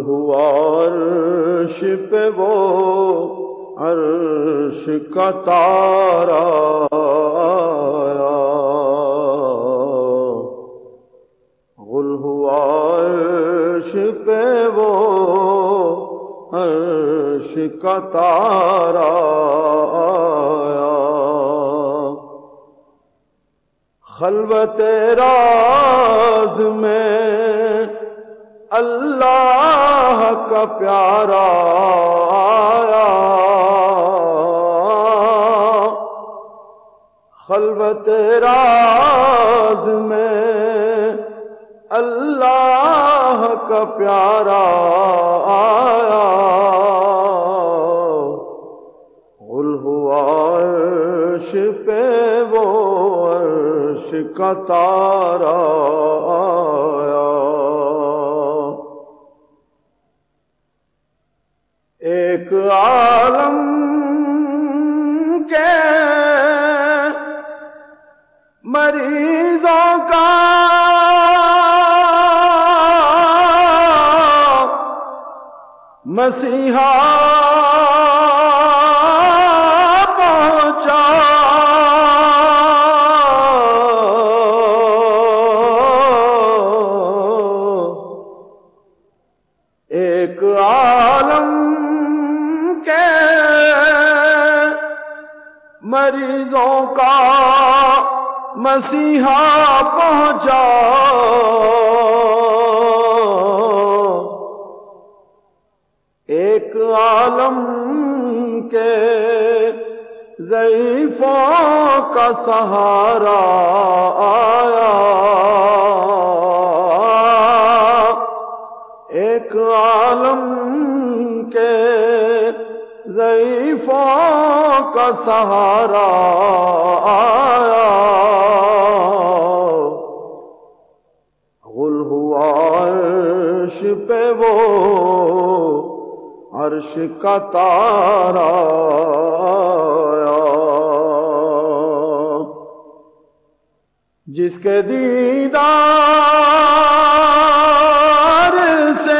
ہوا عرش پہ وہ عرش کا تارا آیا، غل ہوا عرش پہ وہ عرش کا تارا آیا، خلوت راز میں اللہ کا پیارا آیا، خلوت راز میں اللہ کا پیارا آیا، غل ہوا عرش پہ وہ عرش کا تارا آیا، ایک عالم کے مریضوں کا مسیحا پہنچا، ایک عالم کے مریضوں کا مسیحا پہنچا، ایک عالم کے ضعیفوں کا سہارا آیا، ایک عالم کے ضعیفوں کا سہارا آیا، غل ہوا عرش پہ وہ عرش کا تارا آیا، جس کے دیدار سے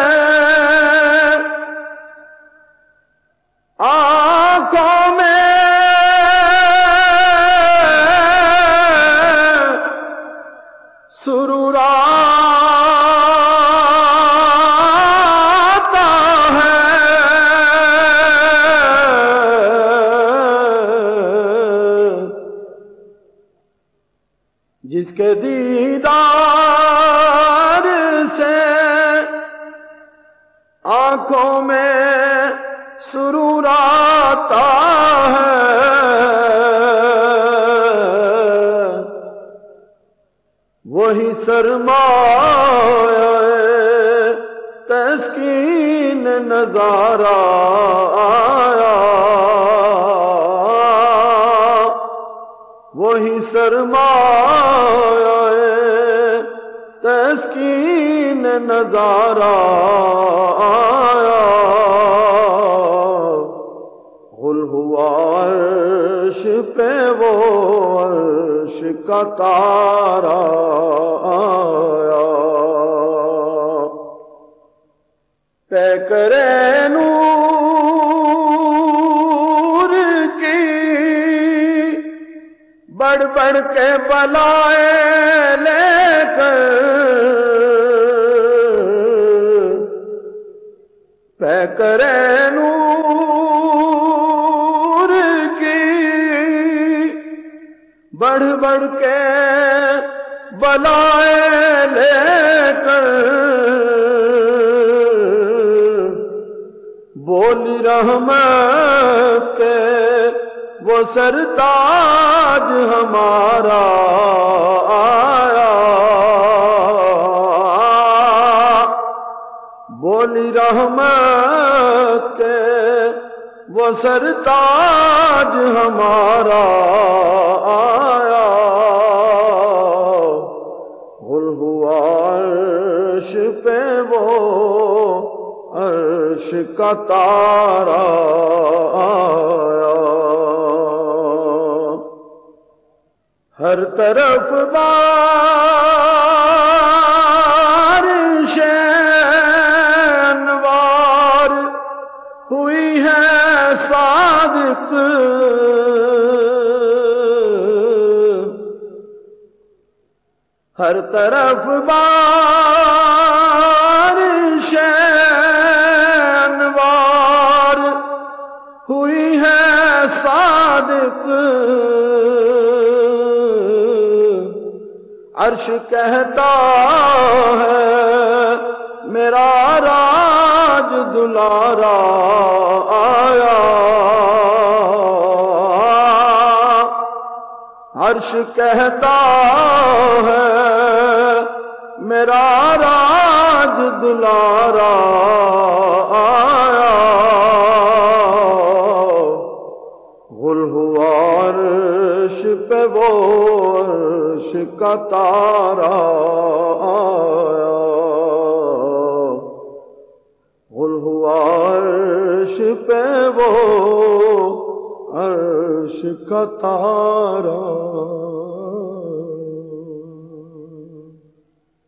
آنکھوں میں سرور آتا ہے، جس کے دیدار سے آنکھوں میں سرور آتا ہے، وہی سرمایہ تسکین نظارہ آیا، وہی سرمایہ تسکین نظارہ آیا، غل ہوا عرش پہ وہ عرش کا تارا آیا، پیکرے نور کی بڑھ بڑھ کے بلائیں لے کر، پیکرے نور کی بڑھ بڑھ کے بلائیں لے کر، بولی رحمت کے وہ سرتاج ہمارا آیا، بولی رحمت کے وہ سرتاج ہمارا آیا، غل ہوا عرش پہ وہ عرش کا تارا آیا، ہر طرف بارشیں صادق ہر طرف بارش انوار ہوئی ہے صادق عرش کہتا ہے میرا راج دلارا آیا عرش کہتا ہے میرا راج دلارا آیا غل ہوا عرش پہ وہ عرش کا تارا آیا غل ہوا عرش پہ وہ عرش کا تارا